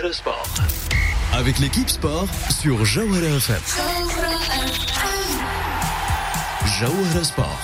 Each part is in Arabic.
Jawhara Sport. Avec l'équipe sport sur Jawhara FM. Jawhara Sport.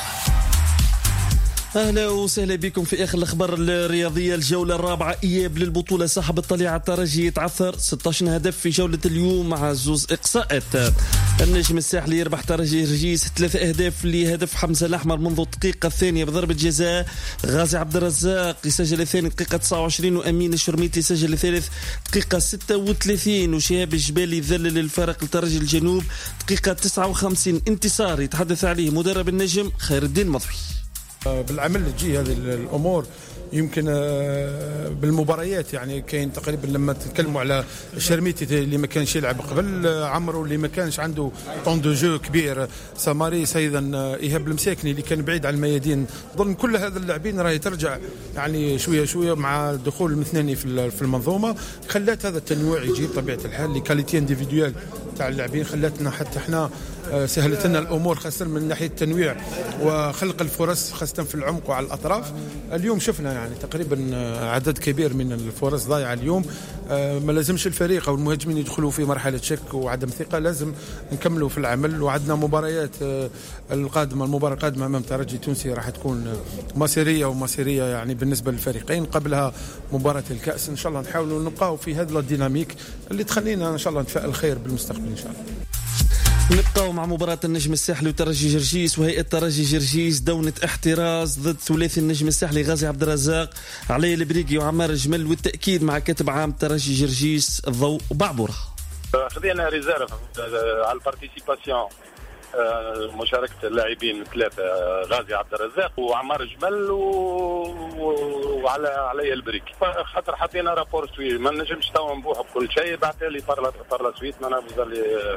أهلا وسهلا بكم في آخر الأخبار الرياضية. الجولة الرابعة إياب للبطولة. صاحب الطليعة الترجي يتعثر 16 هدف في جولة اليوم مع زوز إقصاءات. النجم الساحلي يربح ترجي رجيس 3 أهداف لهدف حمزة الأحمر منذ الدقيقة الثانية بضربة جزاء. غازي عبد الرزاق يسجل الثاني دقيقة 29 وأمين الشرميتي يسجل الثالث دقيقة 36 وشهاب الجبالي يذلل الفارق لترجي الجنوب دقيقة 59. انتصار يتحدث عليه مدرب النجم خير الدين مضوي. بالعمل اللي تجي هذه الامور يمكن بالمباريات يعني كاين تقريبا لما تتكلموا على شرميتي اللي ما كانش يلعب قبل عمرو اللي ما كانش عنده طون دو جو كبير سماريس ايضا ايهاب المساكني اللي كان بعيد عن الميادين. ظن كل هذا اللاعبين راهي ترجع يعني شويه شويه مع دخول المثناني في المنظومه خلات هذا التنويع يجي بطبيعه الحال لي كاليتي انديفيدوال تاع اللاعبين خلاتنا حتى احنا سهلت لنا الامور خاصه من ناحيه التنويع وخلق الفرص خاصه في العمق وعلى الاطراف. اليوم شفنا يعني تقريبا عدد كبير من الفرص ضايعه اليوم. ما لازمش الفريق او المهاجمين يدخلوا في مرحله شك وعدم ثقه، لازم نكملوا في العمل. وعندنا مباريات القادمه، المباراه القادمه امام ترجي تونسي راح تكون مصيريه يعني بالنسبه للفريقين. قبلها مباراه الكاس ان شاء الله نحاولوا نبقاو في هذا الديناميك اللي تخلينا ان شاء الله نتفائل خير بالمستقبل ان شاء الله. نبقاو مع مباراة النجم الساحلي وترجي جرجيس. وهيئة ترجي جرجيس دونة احتراز ضد ثلاثي النجم الساحلي غازي عبد الرزاق علي البريقي وعمار الجمل، والتأكيد مع كاتب عام ترجي جرجيس الضوء بعبورة. خذينا ريزيرف على البارتيسيباسيون مشاركة اللاعبين ثلاثة غازي عبد الرزاق وعمار الجمل وعلى علي البريك. خاطر حطينا رابور سوي ما نجمش توا نبوح بكل شيء. بعث لي بار سويت ما نبدا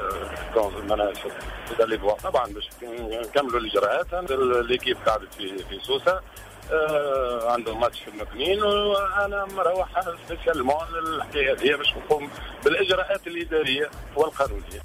لي بوا طبعا باش نكملوا الاجراءات. ليكيب قاعدة في سوسة عندهم ماتش في المكنين وانا مروح سبيسيالمون للحكايه هذه باش نقوم بالاجراءات الاداريه والقانونيه.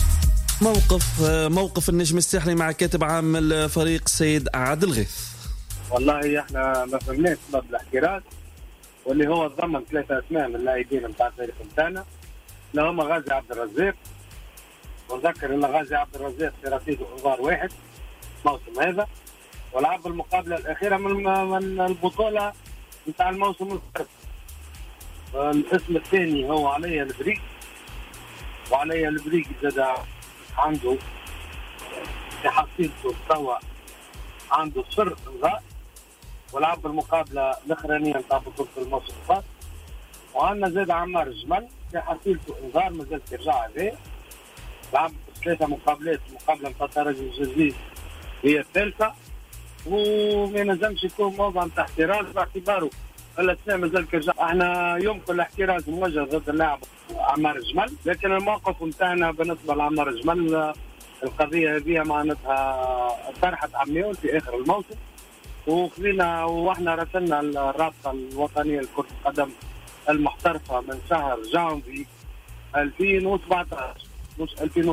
موقف النجم الساحلي مع كاتب عام الفريق السيد عادل غيث. والله احنا ما فهمناش سبب الاحتراز واللي هو ضمن 3 اسماء من اللاعبين نتاع الفريق نتاعنا اللي هما غازي عبد الرزاق. ونذكر ان غازي عبد الرزاق في رصيده انذار واحد الموسم هذا ولعب المقابله الاخيره من البطوله نتاع الموسم الفارط. الاسم الثاني هو علي البريك، وعلي البريك زاد عنده في حصيلته توا عنده سر انذار ولعب المقابله الاخرانيه نتاع بطوله الموسم الفارط. وعندنا زاد عمار الجمل في حصيلته انذار مازال يرجع عليه. لعب 3 مقابلات، المقابله نتاع ترجي جرجيس هي الثالثه وما نجمش يكون موضوع نتاع احتراز باعتباره الاسماء مازال كيرجع. احنا يمكن الاحتراز موجه ضد اللاعب عمار الجمل، لكن الموقف نتاعنا بالنسبه لعمار الجمل القضيه هذه معناتها طرحت عميول في اخر الموسم وخلينا واحنا راسلنا الرابطه الوطنيه لكره القدم المحترفه من شهر جانفي 2017 مش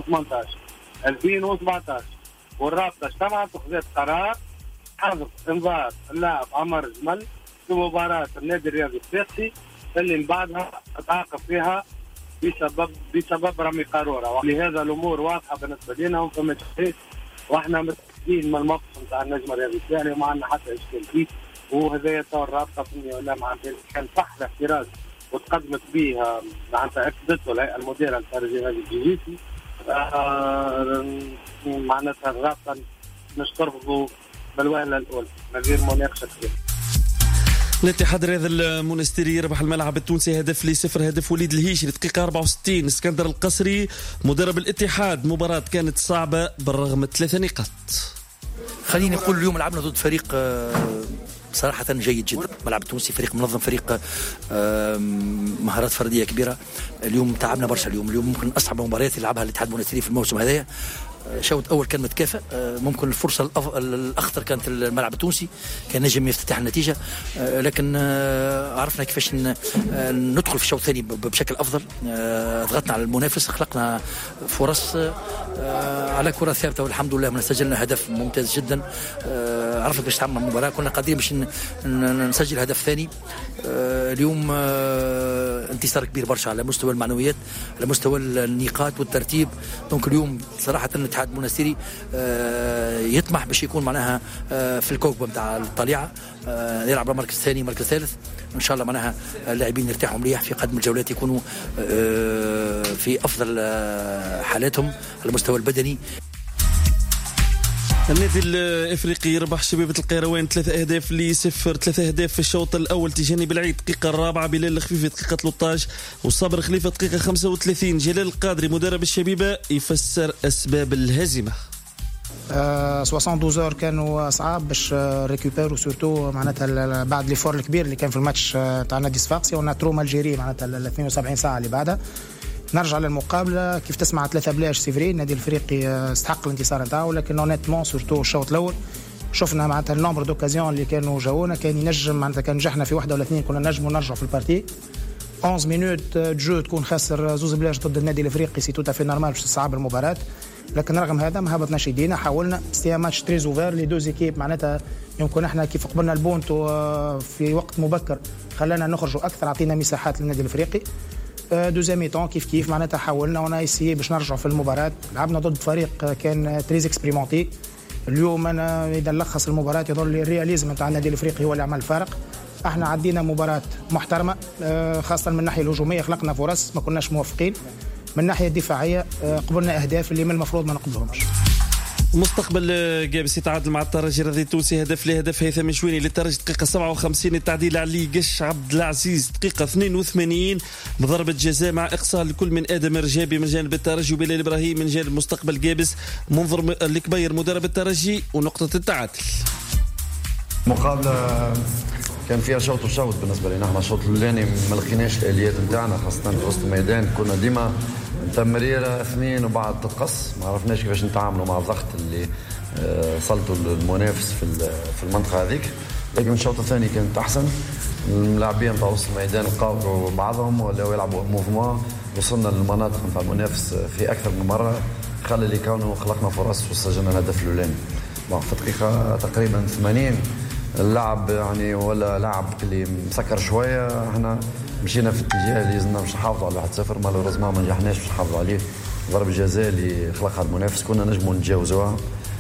2017 والرابطه اجتمعت وخذت قرار حظر انذار اللاعب عمار الجمل في مباراة النادي الرياضي الساقسي اللي من بعدها تعاقب فيها بسبب رمي قارورة. ولهذا الأمور واضحة بالنسبة لنا وفما تحقيق واحنا متأكدين من الموقف نتاع النجم الرياضي الساحلي وما عندنا حتى إشكال فيه. وهذا تو الرابطة في ولا معناتها كان صح الاحتراز وتقدمت به معناتها أكدته الهيئة المديرة للترجي الرياضي الجيجيسي. معناتها الرابطة نشكرهم بالوهلة الأولى من غير مناقشة كثير. الاتحاد الرياضي المونستيري يربح الملعب التونسي هدف ل0. هدف وليد الهيشري دقيقة 64. اسكندر القصري مدرب الاتحاد. مباراة كانت صعبة بالرغم 3 نقاط. خليني نقول اليوم لعبنا ضد فريق صراحة جيد جدا. الملعب التونسي فريق منظم، فريق مهارات فردية كبيرة. اليوم تعبنا برشا. اليوم ممكن أصعب مباريات اللي لعبها الاتحاد المونستيري في الموسم هذايا. شوط اول كان متكافئ، ممكن الفرصه الاخطر كانت الملعب التونسي، كان نجم يفتتح النتيجه، لكن عرفنا كيفاش ندخل في الشوط الثاني بشكل افضل. ضغطنا على المنافس، خلقنا فرص على كره ثابته والحمد لله من سجلنا هدف ممتاز جدا. عرفنا باش تعمل المباراه، كنا قادرين باش نسجل هدف ثاني. اليوم انتصار كبير برشا على مستوى المعنويات، على مستوى النقاط والترتيب. دونك اليوم صراحه الاتحاد المنستيري يطمح باش يكون معناها في الكوكبه نتاع الطليعه، يلعب المركز الثاني مركز ثالث ان شاء الله. معناها اللاعبين يرتاحوا مليح في قدم الجولات، يكونوا في افضل حالاتهم على المستوى البدني. النادي الافريقي يربح شبيبه القيروان 3-0. 3 أهداف في الشوط الاول. تيجاني بالعيد دقيقه الرابعه، بلال الخفيفي دقيقه 13 وصابر خليفه دقيقه 35. جلال القادري مدرب الشبيبه يفسر اسباب الهزيمه. 72 كانوا صعاب باش ريكوبيرو سورتو معناتها بعد ليفور الكبير اللي كان في الماتش تاع نادي صفاقسي وناتروما الجيري معناتها 72 ساعه اللي بعدها. نرجع للمقابله كيف تسمع 3 بلاش سيفري النادي الافريقي استحق الانتصار نتاعو، لكن اونيتمون سورتو الشوط الاول شفنا معناتها النمبر دوكازيون اللي كانوا جاونا كان ينجم معناتها كان نجحنا في واحده ولا اثنين كنا نجموا نرجعوا في البارتي. 11 مينوت جو تكون خاسر 2 بلاش ضد النادي الافريقي سي توتا في نورمال باش تصعب المباراه، لكن رغم هذا ما هبطناش يدينا، حاولنا سي ماتش تري اوفير لي دوز ايكيب معناتها يمكن احنا كيف قبلنا البونتو في وقت مبكر خلانا نخرجوا اكثر، عطينا مساحات للنادي الافريقي. دوزيام ميتون كيف معناتها حاولنا وانا ايسيي باش نرجعوا في المباراه. لعبنا ضد فريق كان تريز اكسبريمونتي. اليوم انا اذا نلخص المباراه يظل الرياليزم تاع النادي الافريقي هو اللي عمل الفارق. احنا عدينا مباراه محترمه خاصه من الناحيه الهجوميه، خلقنا فرص ما كناش موفقين. من الناحيه الدفاعيه قبلنا اهداف اللي من المفروض ما نقبلهمش. مستقبل جابس يتعادل مع الترجي الرياضي التونسي هدف هيثم شويني للترجي دقيقة 57. التعديل علي قش عبد العزيز دقيقة 82 بضربة جزاء مع إقصاء لكل من آدم رجابي من جانب الترجي وبلال إبراهيم من جانب مستقبل جابس. منظر الكبير مدرب الترجي ونقطة التعادل. مقابلة كان فيها شوط وشوط بالنسبة لنا. احنا الشوط الاولاني ما لقيناش الآليات نتاعنا خاصة في وسط الميدان، كنا ديما تمريرة 2 وبعد تتقص، ما عرفناش كيفاش نتعاملوا مع الضغط اللي صلتوا المنافس في المنطقة هذيك. لكن الشوط الثاني كانت أحسن، اللاعبين نتاع وسط الميدان قاوموا بعضهم ولاو يلعبوا موفمون، وصلنا للمناطق نتاع المنافس في أكثر من مرة، خلى اللي كانوا خلقنا فرص وسجلنا الهدف الأولاني. في الدقيقة تقريبا 80 اللعب يعني ولا لعب اللي مسكر شويه، احنا مشينا في اتجاه اللي لازمنا باش نحافظوا على 1-0، مالوريزمون ما نجحناش باش نحافظوا عليه. ضربه جزاء اللي خلقها المنافس كنا نجموا نتجاوزوها،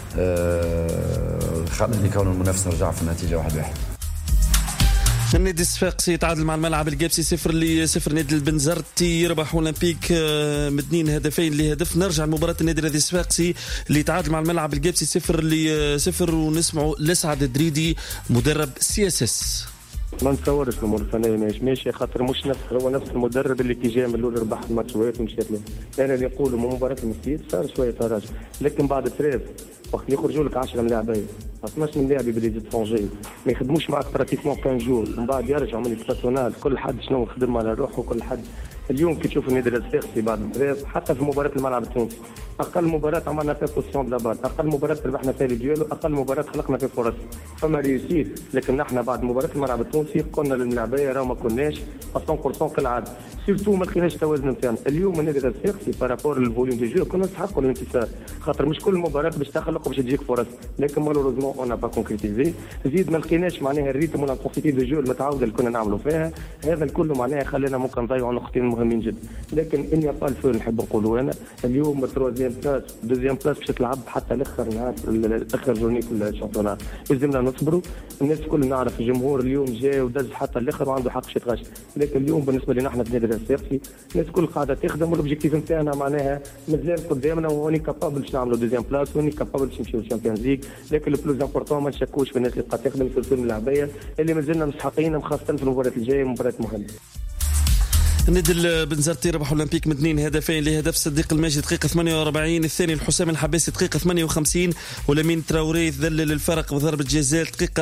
خلى اللي كانوا المنافس نرجع في النتيجه 1-1. النادي الصفاقسي يتعادل مع الملعب الجابسي 0-0. نادي البنزرتي يربح اولمبيك مدنين 2-0. نرجع لمباراة النادي الصفاقسي اللي يتعادل مع الملعب الجابسي 0-0 ونسمعوا لسعد دريدي مدرب CSS. ما نتصورش الامور الفنيه ماشي خاطر مش هو نفس المدرب اللي كي جا من الاول ربح الماتشات ومشات له. انا اللي نقولوا من مباراه المسيد صار شويه تراجع، لكن بعد تريف وقت يخرجوا لك 10 لاعبين 12 من لاعب يبدا يتفونجي ما يخدموش معك براتيكمون 15 جور، من بعد يرجعوا من البيرسونال كل حد شنو خدم على روحه. كل حد اليوم كي تشوف النادي الصفاقسي بعد التريف حتى في مباراه الملعب التونسي اقل مباراه عملنا فيها بوزيسيون دابار، اقل مباراه ربحنا فيها الديالو، اقل مباراه خلقنا فيها فرص، فما ريوسيت. لكن نحن بعد مباراه الملعب التونسي قلنا للملاعبيه راه ما كناش 100% كالعاده، سيرتو ما لقيناش التوازن نتاعنا. اليوم النادي الصفاقسي بارابور للفوليوم دي جو كنا نستحقوا الانتصار، خاطر مش كل مباراه باش تخلق وباش تجيك فرص، لكن مالوريزمون اون با كونكريتيزي. زيد ما لقيناش معناها الريتم والانتنسيتي دي جو المتعوده اللي كنا نعملوا فيها، هذا الكل معناها خلينا ممكن نضيعوا نقطتين مهمين جدا. لكن اني با الفو نحب نقولوا انا اليوم تروازيام بلاس دوزيام بلاس باش تلعب حتى الاخر نهار الاخر جورني في الشامبيونات، لازمنا نصبروا. الناس الكل نعرف الجمهور اليوم جاي ودز حتى الاخر وعنده حق باش يتغش، لكن اليوم بالنسبه لنا احنا في النادي الصفاقسي الناس الكل قاعده تخدم والاوبجيكتيف نتاعنا معناها مازال قدامنا وني كابابل باش نعملوا دوزيام بلاس وني كابابل باش نمشيو للشامبيونز ليغ. لكن البلوز امبورطون ما نشكوش في الناس اللي قاعده تخدم في اللاعبيه اللي مازلنا مستحقين خاصه في المباراه الجايه مباراه مهمه. النادي البنزرتي ربح اولمبيك من 2 هدفين لهدف صديق الماجد دقيقه 48، الثاني الحسام الحباسي دقيقه 58، ولامين تراوري ذلل الفرق بضربه جزاء دقيقه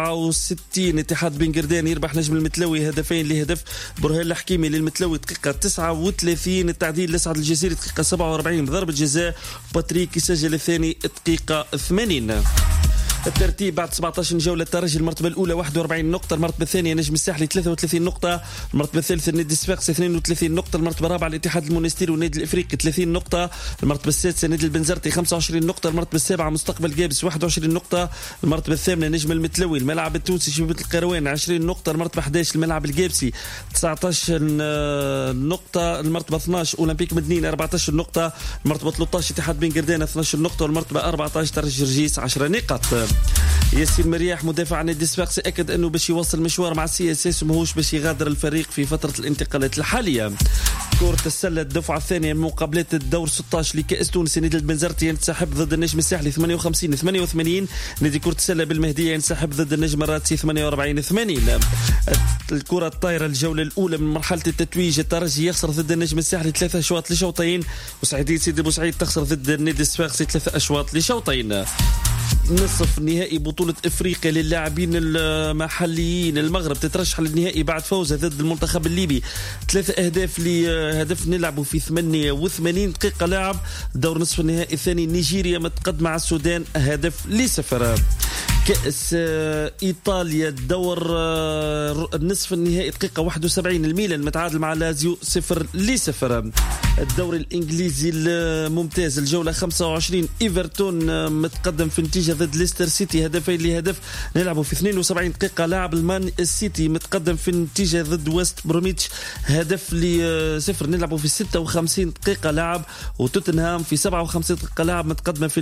64. اتحاد بن قردان يربح نجم المتلوي هدفين لهدف، برهان الحكيمي للمتلوي دقيقه 39، التعديل لسعد الجزيري دقيقه 47 بضربه جزاء، باتريك يسجل الثاني دقيقه 80. الترتيب بعد 17 جولة: الترجي المرتبة الأولى 41 نقطة، المرتبة الثانية نجم الساحلي 33 نقطة، المرتبة الثالثة النادي الصفاقسي 32 نقطة، المرتبة الرابعة الاتحاد المونستيري والنادي الإفريقي 30 نقطة، المرتبة السادسة نادي البنزرتي 25 نقطة، المرتبة السابعة مستقبل جابس 21 نقطة، المرتبة الثامنة نجم المتلوي الملعب التونسي شبيبة القروان 20 نقطة، المرتبة 11 الملعب الجابسي 19 نقطة، المرتبة 12 أولمبيك مدنين 14 نقطة، المرتبة 13 اتحاد بن قردان 12 نقطة، والمرتبة 14 ترجي رجيس 10 نقاط. ياسين مرياح مدافع عن النادي الصفاقسي اكد انه باش يواصل مشوار مع السي اس اس وماهوش باش يغادر الفريق في فتره الانتقالات الحاليه. كرة السله الدفعه الثانيه من مقابلات الدور 16 لكاس تونس، نادي البنزرتي ينسحب ضد النجم الساحلي 58-88، نادي كرة السله بالمهديه ينسحب ضد النجم الراتسي 48-80. الكرة الطايرة الجولة الأولى من مرحلة التتويج، الترجي يخسر ضد النجم الساحلي 3 أشواط لشوطين، وسعيدية سيدي بوسعيد تخسر ضد النادي الصفاقسي 3 أشواط لشوطين. نصف نهائي بطولة إفريقيا للاعبين المحليين، المغرب تترشح للنهائي بعد فوزها ضد المنتخب الليبي 3 أهداف لهدف، نلعبوا في 88 دقيقة لعب. دور نصف النهائي الثاني نيجيريا متقدمة مع السودان 1-0. كأس إيطاليا الدور النصف النهائي دقيقة 71 الميلان متعادل مع لازيو 0-0. الدوري الإنجليزي الممتاز الجولة 25 إيفرتون متقدم في نتيجة ضد ليستر سيتي 2-0، نلعبوا في 72 دقيقة لعب. المان السيتي متقدم في النتيجة ضد ويست بروميتش 1-0، نلعبوا في 56 دقيقة لعب. وتوتنهام في 57 دقيقة لعب متقدمة في